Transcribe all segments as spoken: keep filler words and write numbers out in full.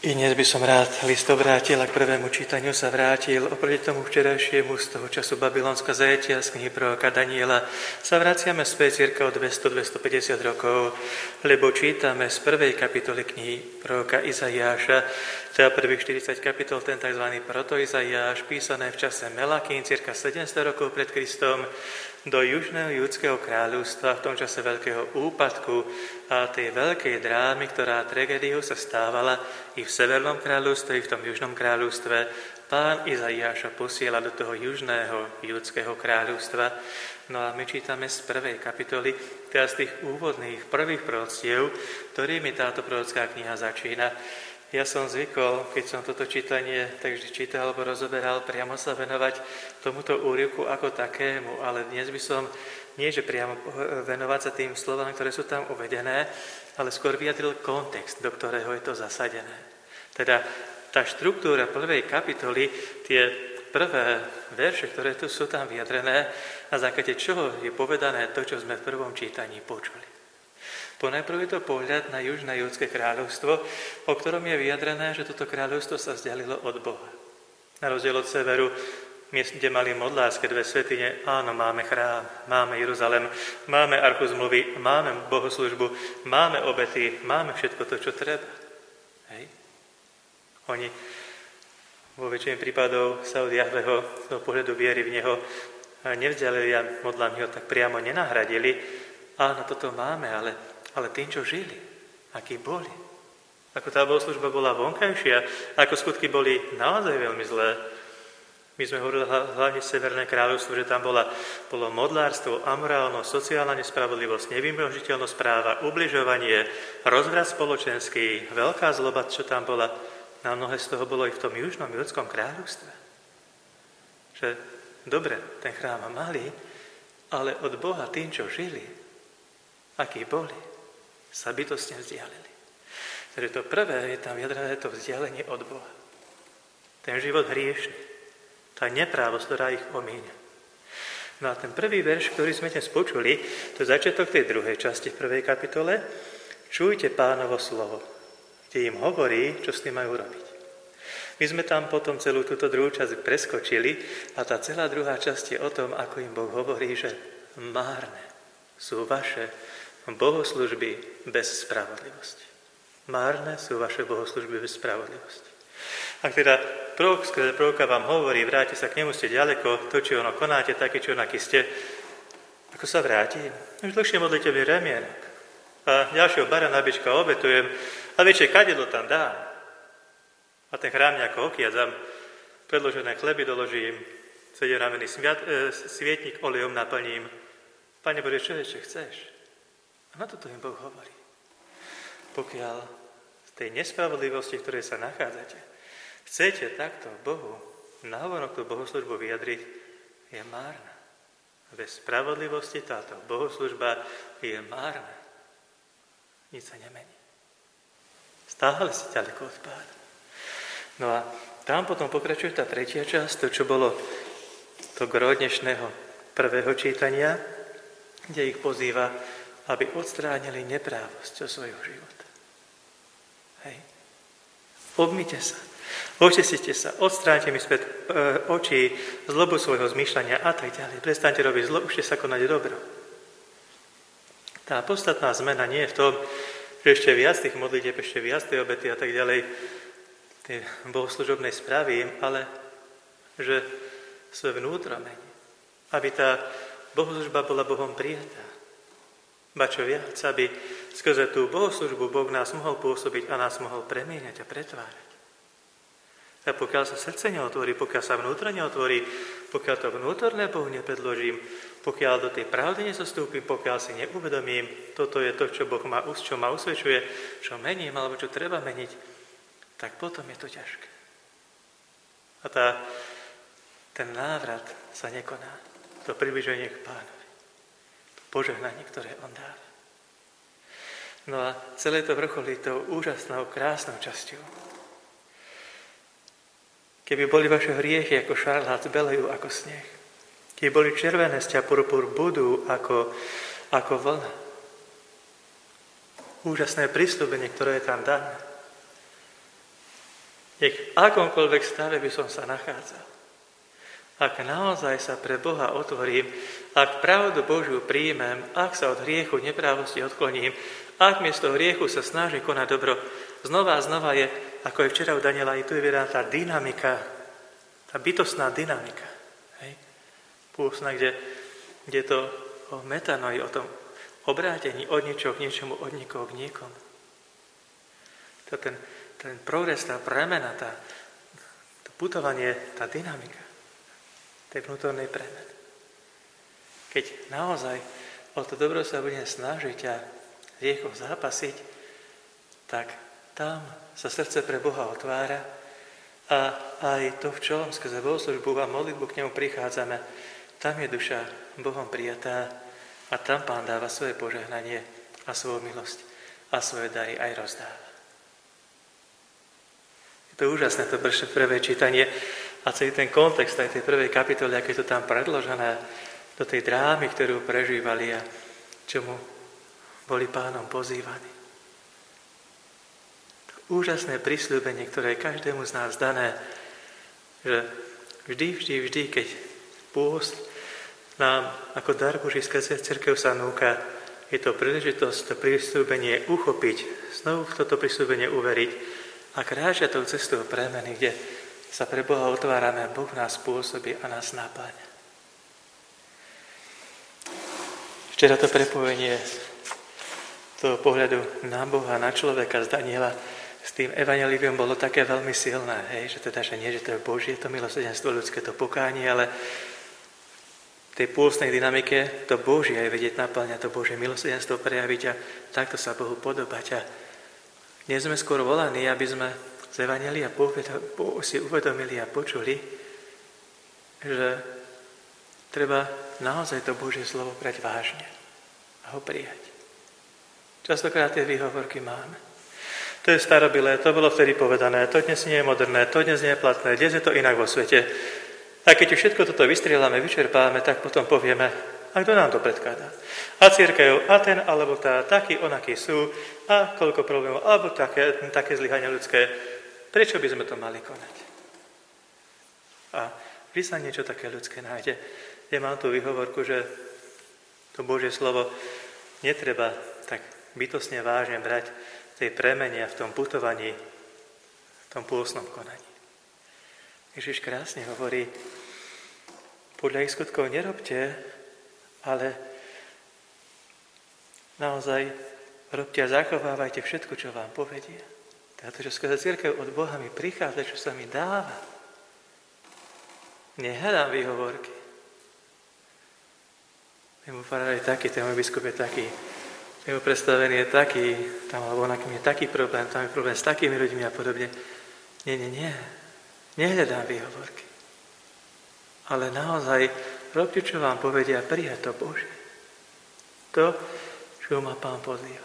I dnes by som rád list obrátil a k prvému čítaniu sa vrátil. Oproti tomu včerajšiemu z toho času Babylonská zajatia z knihy proroka Daniela sa vraciame späť cirka o dvesto až dvestopäťdesiat rokov, lebo čítame z prvej kapitoly knihy proroka Izaiáša, teda prvých štyridsať kapitol, ten tzv. Proto-Izaiáš, písané v čase Melakín, cirka sedemsto rokov pred Kristom, do južného judského kráľovstva v tom čase veľkého úpadku a tej veľkej drámy, ktorá tragédiou sa stávala i v severnom kráľovstve, i v tom južnom kráľovstve. Pán Izaiáša posiela do toho južného judského kráľovstva. No a my čítame z prvej kapitoly, teda z tých úvodných prvých proroctiev, ktorými táto prorocká kniha začína. Ja som zvykol, keď som toto čítanie takže čítal alebo rozoberal, priamo sa venovať tomuto úryvku ako takému, ale dnes by som nie, že priamo venovať sa tým slovám, ktoré sú tam uvedené, ale skôr vyjadril kontext, do ktorého je to zasadené. Teda tá štruktúra prvej kapitoly, tie prvé verše, ktoré tu sú tam vyjadrené, na základe čoho je povedané to, čo sme v prvom čítaní počuli. Ponajprv je to pohľad na južné judské kráľovstvo, o ktorom je vyjadrené, že toto kráľovstvo sa vzdialilo od Boha. Na rozdiel od severu, miest, kde mali modlárske dve svätyne, áno, máme chrám, máme Jeruzalem, máme archu zmluvy, máme bohoslužbu, máme obety, máme všetko to, čo treba. Hej. Oni vo väčšine prípadov sa od Jahveho, z pohľadu viery v Neho, nevzdialili a modlami ho tak priamo nenahradili. Áno, toto máme, ale Ale tým, čo žili, akí boli. Ako tá bohoslužba bola vonkajšia, ako skutky boli naozaj veľmi zlé. My sme hovorili hlavne Severné kráľovstvo, že tam bola, bolo modlárstvo, amorálnosť, sociálna nespravodlivosť, nevymnožiteľnosť práva, ubližovanie, rozvrat spoločenský, veľká zloba, čo tam bola. Na mnohé z toho bolo i v tom južnom judskom kráľovstve. Že dobre, ten chrám mali, ale od Boha tým, čo žili, akí boli, sa bytostne vzdialili. Takže to prvé je tam vyjadrené to vzdialenie od Boha. Ten život hriešný, tá neprávosť, ktorá ich omíňa. No a ten prvý verš, ktorý sme dnes počuli, to je začiatok tej druhej časti v prvej kapitole. Čujte Pánovo slovo, kde im hovorí, čo s tým majú robiť. My sme tam potom celú túto druhú časť preskočili a tá celá druhá časť je o tom, ako im Boh hovorí, že márne sú vaše bohoslužby bez spravodlivosti. Márne sú vaše bohoslužby bez spravodlivosti. Ak teda prorok, skrze proroka vám hovorí, vráte sa k nemu, ste ďaleko, to, či ono konáte, také, čo onaký ste, ako sa vráti? Už dlhšie modlitebný remienok. A ďalšieho barana bička obetujem a väčšie kadidlo tam dám. A ten chrám nejako okiadzam, predložené chleby doložím, sedemramenný svietnik olejom naplním. Pane Bože, čo ešte chceš? A na toto im Boh hovorí. Pokiaľ z tej nespravodlivosti, v ktorej sa nachádzate, chcete takto Bohu nahovonok tú bohoslužbu vyjadriť, je márna. Bez spravodlivosti táto bohoslužba je márna. Nič sa nemení. Stále si ďaleko od Pána. No a tam potom pokračuje tá tretia časť, to, čo bolo to gro dnešného prvého čítania, kde ich pozýva, aby odstránili neprávosť zo svojho života. Hej. Obmite sa, očistite sa, odstránite mi späť e, oči, zlobu svojho zmýšľania a tak ďalej. Prestaňte robiť zlo, učte sa konať dobro. Tá podstatná zmena nie je v tom, že ešte viac tých modlitieb, ešte viac tej obety a tak ďalej, tej bohoslužobnej spravím, ale že svoje vnútro mení. Aby tá bohoslužba bola Bohom prijatá. Ba čo viac, aby skrze tú bohoslužbu Boh nás mohol pôsobiť a nás mohol premieňať a pretvárať. A pokiaľ sa srdce neotvorí, pokiaľ sa vnútro neotvorí, pokiaľ to vnútorné Bohu nepredložím, pokiaľ do tej pravdy nezostúpim, pokiaľ si neuvedomím, toto je to, čo Boh ma, čo ma usvedčuje, čo mením alebo čo treba meniť, tak potom je to ťažké. A tá, ten návrat sa nekoná. To približenie k Pánovi. Požehnanie, ktoré on dáva. No a celé to vrcholí tou úžasnou, krásnou časťou. Keby boli vaše hriechy ako šarlác, belejú ako sneh. Keby boli červené sťa purpur, budú ako, ako vlna. Úžasné prisľúbenie, ktoré je tam dané. nech v akomkoľvek stave by som sa nachádzal. Ak naozaj sa pre Boha otvorím, ak pravdu Božiu príjmem, ak sa od hriechu neprávosti odkloním, ak miesto hriechu sa snaží konať dobro, znova a znova je, ako je včera u Daniela, i tu je vydaná tá dynamika, tá bytostná dynamika. Hej? Púsna, kde, kde to o metanoi, o tom obrátení od ničoho k niečomu, od nikoho k niekomu. To ten, ten progres, tá premena, tá, to putovanie, tá dynamika tej vnútornej premeny. Keď naozaj o to dobro sa budem snažiť a hriechom zápasiť, tak tam sa srdce pre Boha otvára a aj to, v čom skrze bohoslužbu a modlitbu k nemu prichádzame, tam je duša Bohom prijatá a tam Pán dáva svoje požehnanie a svoju milosť a svoje dary aj rozdáva. Je to úžasné, to prvé čítanie a celý ten kontext aj tej prvej kapitoly, aké je to tam predložené do tej drámy, ktorú prežívali a čomu boli Pánom pozývaní. To úžasné prisľúbenie, ktoré je každému z nás dané, že vždy, vždy, vždy, keď pôst nám ako dar Boží skrze cirkev sa núka, je to príležitosť, to prisľúbenie uchopiť, znovu v toto prisľúbenie uveriť a kráčať tou cestou premeny, kde sa pre Boha otvárame, Boh nás pôsobí a nás napáňa. Včera to prepojenie toho pohľadu na Boha, na človeka z Daniela s tým evanjelium bolo také veľmi silné, hej, že teda, že nie, že to je Božie, to milosrdenstvo ľudské, to pokánie, ale v tej pôstnej dynamike to Božie aj vedieť naplňať, to Božie milosrdenstvo prejaviť a takto sa Bohu podobať. A dnes sme skôr volaní, aby sme z evanjelia si uvedomili a počuli, že treba naozaj to Božie slovo brať vážne a ho prijať. Častokrát tie výhovorky máme. To je starobilé, to bolo vtedy povedané, to dnes nie je moderné, to dnes nie je platné, dnes je to inak vo svete. A keď už všetko toto vystrieľame, vyčerpáme, tak potom povieme, a kto nám to predkladá? A cirkev, a ten alebo tá, taký, onaký sú, a koľko problémov, alebo také, také zlyhania ľudské. Prečo by sme to mali konať? A vždy sa niečo také ľudské nájde. Ja mám tú výhovorku, že to Božie slovo netreba tak bytostne vážne brať v tej premene v tom putovaní, v tom pôstnom konaní. Ježiš krásne hovorí, podľa ich skutkov nerobte, ale naozaj robte a zachovávajte všetko, čo vám povedia. Teda to, čo skrze cirkev od Boha mi prichádza, čo sa mi dáva. Nehľadám výhovorky. Ten môj farár je taký, ten môj biskup je taký, ten môj predstavený je taký, tam alebo onakým je taký problém, tam je problém s takými ľuďmi a podobne. Nie, nie, nie. Nehľadám výhovorky. Ale naozaj robte, čo vám povedia, prijať to Božie. To, čo ma Pán pozýva.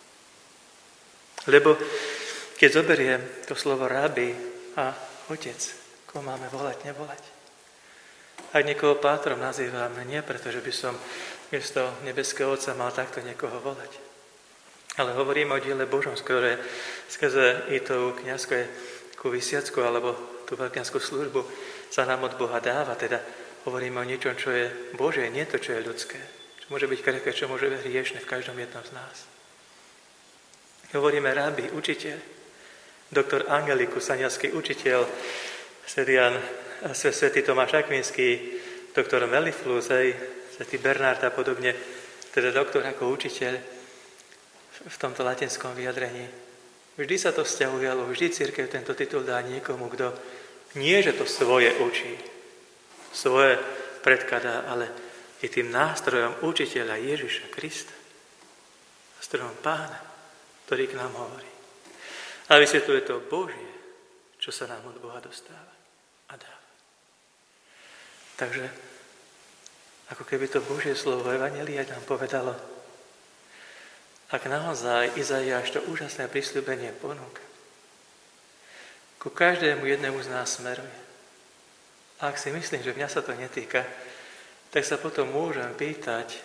Lebo keď zoberiem to slovo rabi a otec, koho máme volať, nevolať. Ak niekoho pátrom nazývam, nie preto, že by som miesto nebeského Otca mal takto niekoho volať. Ale hovorím o diele Božom, ktoré skrze i tú kňazskú vysiacku alebo tú veľkňazskú službu sa nám od Boha dáva. Teda hovoríme o niečom, čo je Božie, nie to, čo je ľudské. Čo môže byť krehké, čo môže byť hriešne v každom jednom z nás. Hovoríme rabi, učiteľ, doktor Angelikus, anielský učiteľ, Sedian, svätý Tomáš Akvinský, doktor Meliflus, svätý Bernard a podobne, teda doktor ako učiteľ v tomto latinskom vyjadrení. Vždy sa to vzťahuje, vždy cirkev tento titul dá niekomu, kto nie, že to svoje učí, svoje predkladá, ale je tým nástrojom učiteľa Ježiša Krista, nástrojom Pána, ktorý k nám hovorí. A vysvetľuje to Božie, čo sa nám od Boha dostáva a dáva. Takže, ako keby to Božie slovo Evanjelia nám povedalo, ak naozaj Izaiáš to úžasné prisľúbenie ponúka, ku každému jednému z nás smeruje. A ak si myslím, že mňa sa to netýka, tak sa potom môžem pýtať,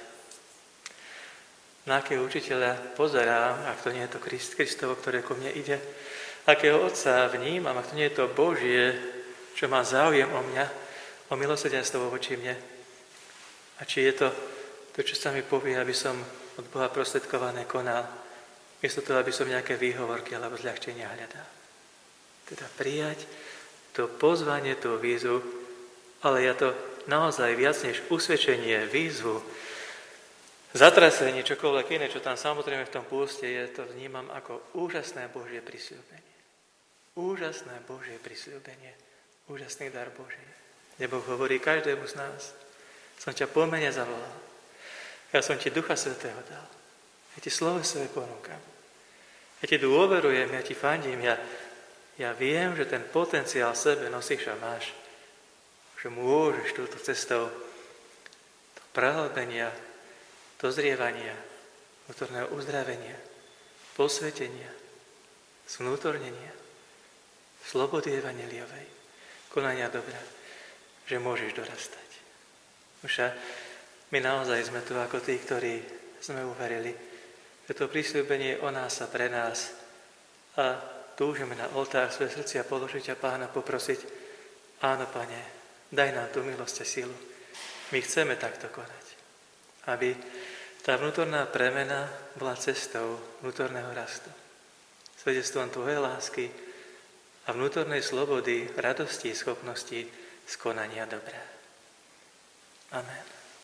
na akého učiteľa pozerám, ak to nie je to Krist, Kristovo, ktoré ku mne ide, akého Otca vnímam, ak to nie je to Božie, čo má záujem o mňa, o milosrdenstvo voči mne. A či je to to, čo sa mi povie, aby som od Boha prostredkované konal, miesto toho, aby som nejaké výhovorky alebo zľahčenia hľadal. Teda prijať to pozvanie, tú výzvu, ale ja to naozaj viac než usvedčenie, výzvu, zatrasenie, čokoľvek iné, čo tam samozrejme v tom púste je, to vnímam ako úžasné Božie prisľúbenie. Úžasné Božie prisľúbenie. Úžasný dar Boží. Kde Boh hovorí každému z nás. Som ťa po mene zavolal. Ja som ti Ducha Svätého dal. Ja ti slovo svoje ponúkam. Ja ti dôverujem, ja ti fandím. Ja, ja viem, že ten potenciál v sebe nosíš a máš. Že môžeš túto cestou do prehlbenia, dozrievania, vnútorného uzdravenia, posvetenia, zvnútornenia, slobody evanjeliovej, konania dobra, že môžeš dorastať. Už my naozaj sme tu ako tí, ktorí sme uverili, že to prisľúbenie o nás a pre nás a túžime na oltár svoje srdcia položiť a Pána poprosiť, áno, Pane, daj nám tú milosť a silu. My chceme takto konať, aby tá vnútorná premena bola cestou vnútorného rastu. Svedectvom Tvojej lásky a vnútornej slobody, radosti, schopnosti skonania dobrá. Amen.